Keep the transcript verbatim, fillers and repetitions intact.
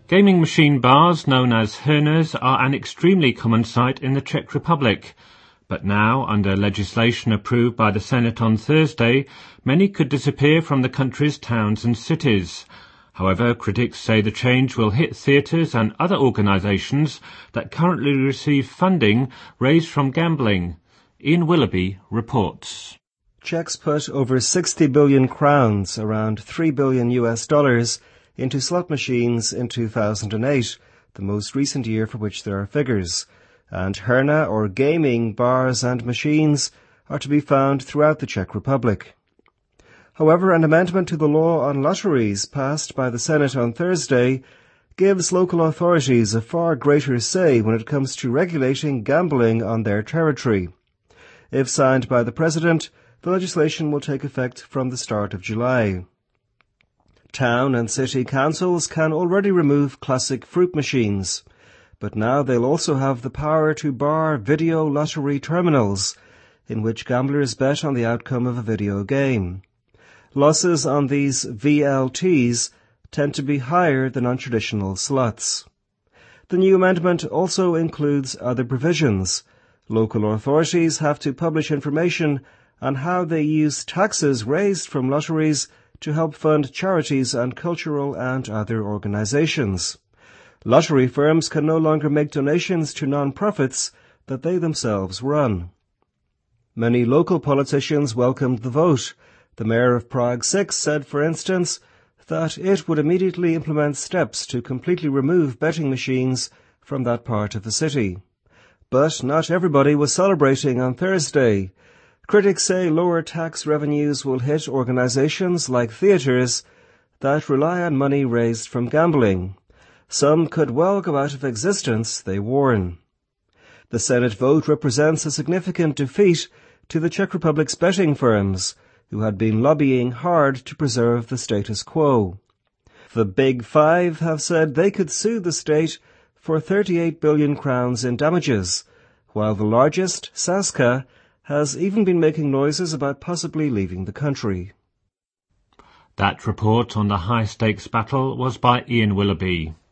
Gaming machine bars known as herners are an extremely common sight in the Czech Republic. But now, under legislation approved by the Senate on Thursday, many could disappear from the country's towns and cities. However, critics say the change will hit theatres and other organisations that currently receive funding raised from gambling. Ian Willoughby reports. Czechs put over sixty billion crowns, around three billion U S dollars, into slot machines in two thousand eight, the most recent year for which there are figures. And herna, or gaming bars and machines, are to be found throughout the Czech Republic. However, an amendment to the law on lotteries passed by the Senate on Thursday gives local authorities a far greater say when it comes to regulating gambling on their territory. If signed by the President, the legislation will take effect from the start of July. Town and city councils can already remove classic fruit machines, but now they'll also have the power to bar video lottery terminals, in which gamblers bet on the outcome of a video game. Losses on these V L Ts tend to be higher than on traditional slots. The new amendment also includes other provisions. Local authorities have to publish information on how they use taxes raised from lotteries to help fund charities and cultural and other organisations. Lottery firms can no longer make donations to non-profits that they themselves run. Many local politicians welcomed the vote. The mayor of Prague six said, for instance, that it would immediately implement steps to completely remove betting machines from that part of the city. But not everybody was celebrating on Thursday. Critics say lower tax revenues will hit organisations like theatres that rely on money raised from gambling. Some could well go out of existence, they warn. The Senate vote represents a significant defeat to the Czech Republic's betting firms, who had been lobbying hard to preserve the status quo. The Big Five have said they could sue the state for thirty-eight billion crowns in damages, while the largest, Sazka, has even been making noises about possibly leaving the country. That report on the high-stakes battle was by Ian Willoughby.